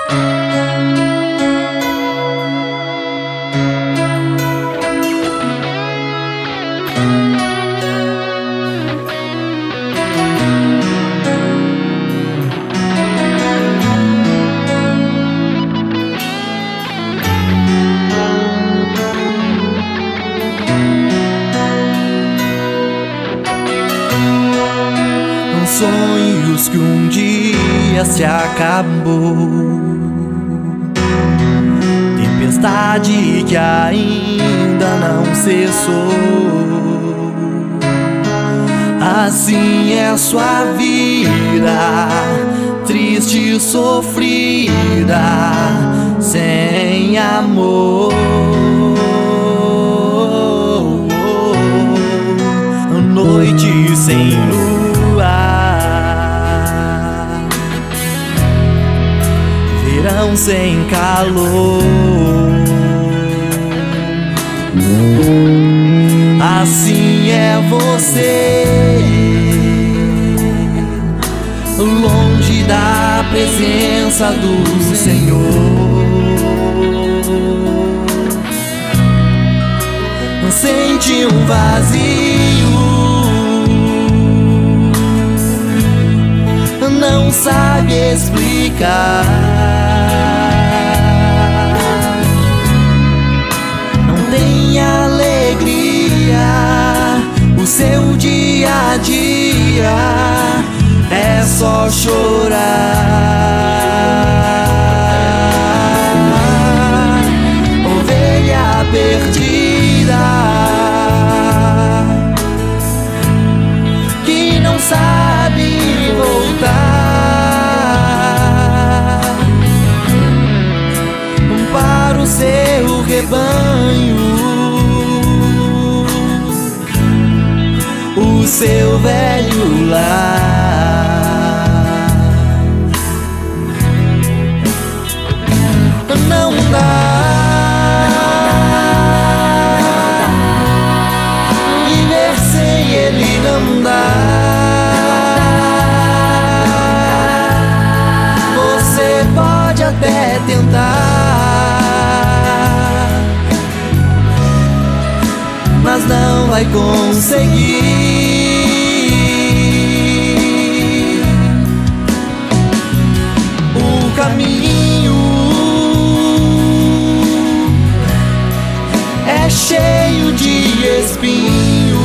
Sonhos que um dia se acabou, tempestade que ainda não cessou. Assim é sua vida, triste e sofrida, sem amor. Noite sem lua, verão sem calor. Assim é você, longe da presença do Senhor. Sente um vazio, não sabe explicar. Não tem alegria, o seu dia a dia é só chorar. Ovelha perdida que não sabe voltar para o seu rebanho, o seu velho lar. Não dá viver sem ele, não dá. Você pode até tentar, mas não vai conseguir. O caminho é cheio de espinhos,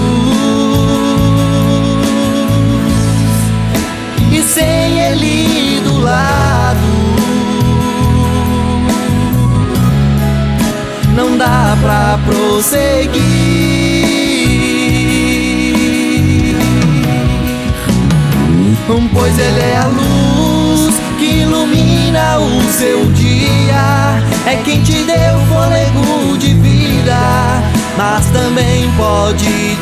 e sem ele do lado não dá pra prosseguir. Pois ele é a luz que ilumina o seu dia, é quem te deu fôlego de vida, mas também pode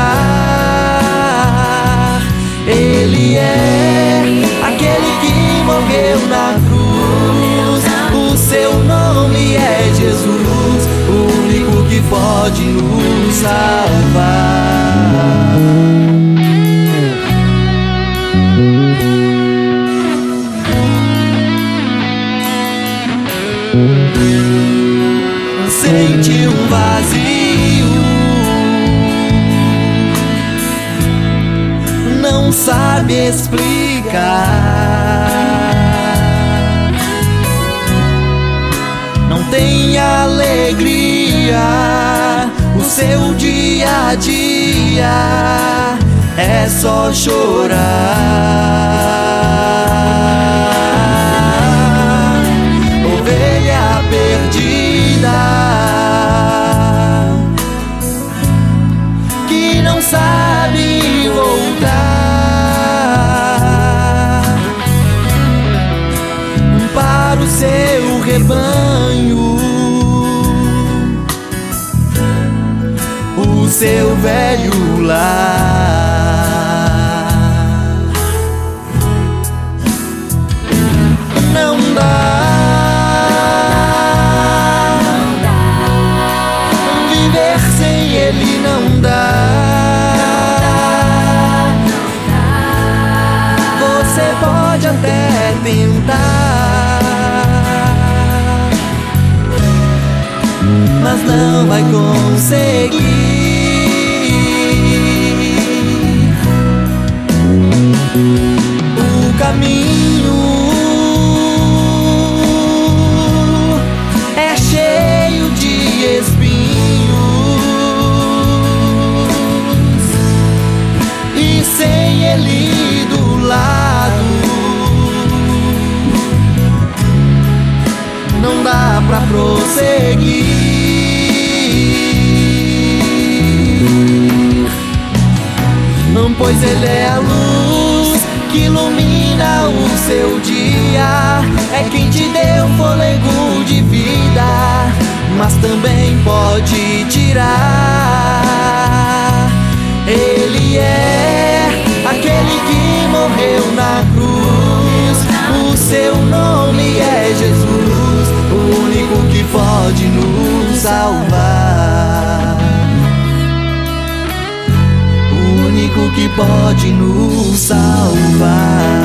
tirar. Ele é aquele que morreu na cruz, o seu nome é Jesus, o único que pode nos salvar. Sente um vazio, não sabe explicar. Não tem alegria, o seu dia a dia é só chorar. Ovelha perdida que não sabe voltar para o seu rebanho, o seu velho lar. Não dá viver sem ele, não dá. Você pode até tentar, não vai conseguir. O caminho é cheio de espinhos, e sem Ele do lado não dá pra prosseguir. Pois Ele é a luz que ilumina o seu dia, é quem te deu fôlego de vida, mas também pode tirar. Ele é aquele que morreu na cruz, o seu nome é Jesus, o único que pode nos salvar, o único que pode nos salvar.